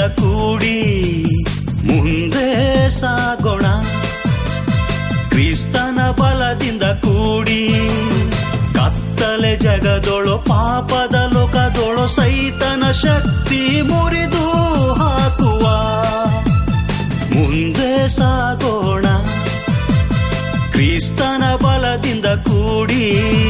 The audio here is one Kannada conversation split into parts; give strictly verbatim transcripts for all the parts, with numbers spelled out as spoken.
ಬಲದಿಂದ ಕೂಡಿ ಮುಂದೆ ಸಾಗೋಣ. ಕ್ರಿಸ್ತನ ಬಲದಿಂದ ಕೂಡಿ ಕತ್ತಲೆ ಜಗದೊಳು ಪಾಪದ ಲೋಕದೊಳು ಸೈತನ ಶಕ್ತಿ ಮುರಿದು ಹಾಕುವ. ಮುಂದೆ ಸಾಗೋಣ ಕ್ರಿಸ್ತನ ಬಲದಿಂದ ಕೂಡಿ.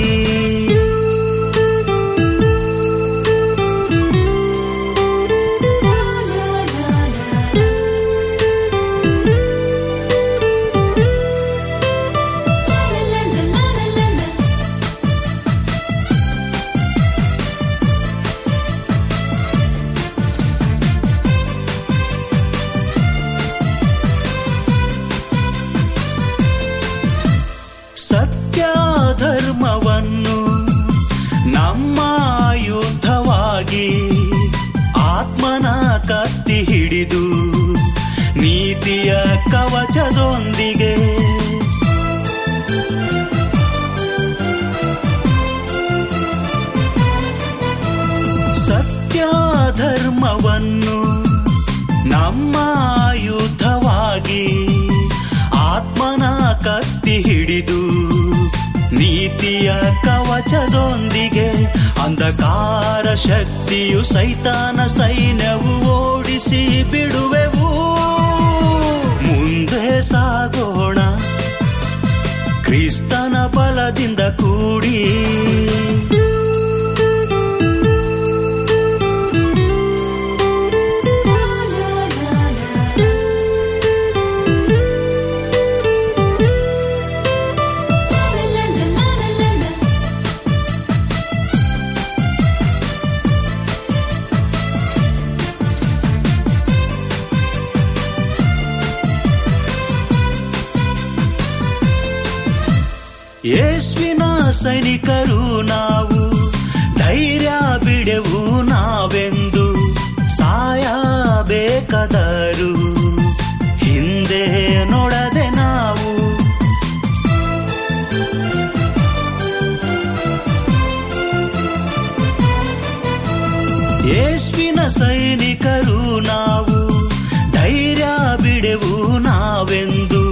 ಸತ್ಯ ಧರ್ಮವನ್ನು ನಮ್ಮ ಯುದ್ಧವಾಗಿ ಆತ್ಮನ ಕತ್ತಿ ಹಿಡಿದು ನೀತಿಯ ಕವಚದೊಂದಿಗೆ ಸತ್ಯ ಧರ್ಮವನ್ನು ನಮ್ಮ ಯುದ್ಧವಾಗಿ ಆತ್ಮನ ಕತ್ತಿ ಹಿಡಿದು ನೀತಿಯ ಕವಚದೊಂದಿಗೆ ಅಂಧಕಾರ ಶಕ್ತಿಯು ಸೈತಾನ ಸೈನ್ಯವು ಓಡಿಸಿ ಬಿಡುವೆವು. ಮುಂದೆ ಸಾಗೋಣ ಕ್ರಿಸ್ತನ ಬಲದಿಂದ ಕೂಡಿ. ಯೇಸುವಿನ ಸೈನಿಕರು ನಾವು, ಧೈರ್ಯ ಬಿಡೆವು ನಾವೆಂದು ಸಾಯಬೇಕಾದರು ಹಿಂದೆ ನೋಡದೆ ನಾವು. ಯೇಸುವಿನ ಸೈನಿಕರು ನಾವು, ಧೈರ್ಯ ಬಿಡೆವು ನಾವೆಂದು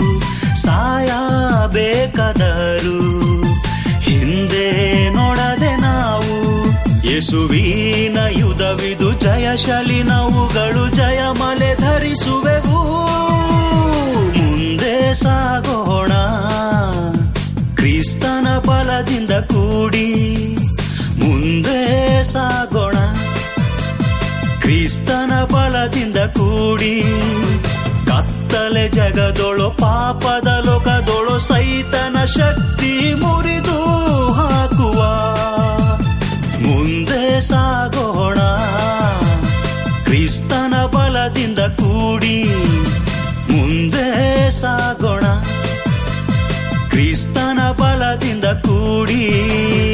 ಸಾಯಬೇಕಾದರು ಹಿಂದೆ ನೋಡದೆ ನಾವು. ಯೇಸುವಿನ ಯುದ್ಧವಿದು ಜಯಶಾಲಿ ನಾವುಗಳು ಜಯಮಾಲೆ ಧರಿಸುವೆವು. ಮುಂದೆ ಸಾಗೋಣ ಕ್ರಿಸ್ತನ ಬಲದಿಂದ ಕೂಡಿ. ಮುಂದೆ ಸಾಗೋಣ ಕ್ರಿಸ್ತನ ಬಲದಿಂದ ಕೂಡಿ ಕತ್ತಲೆ ಜಗದೊಳು ಪಾಪದ ಲೋಕದೊಳು ಸೈತನ ಶಕ್ತಿ ಮುರಿದು ಹಾಕುವ. ಮುಂದೆ ಸಾಗೋಣ ಕ್ರಿಸ್ತನ ಬಲದಿಂದ ಕೂಡಿ. ಮುಂದೆ ಸಾಗೋಣ ಕ್ರಿಸ್ತನ ಬಲದಿಂದ ಕೂಡಿ.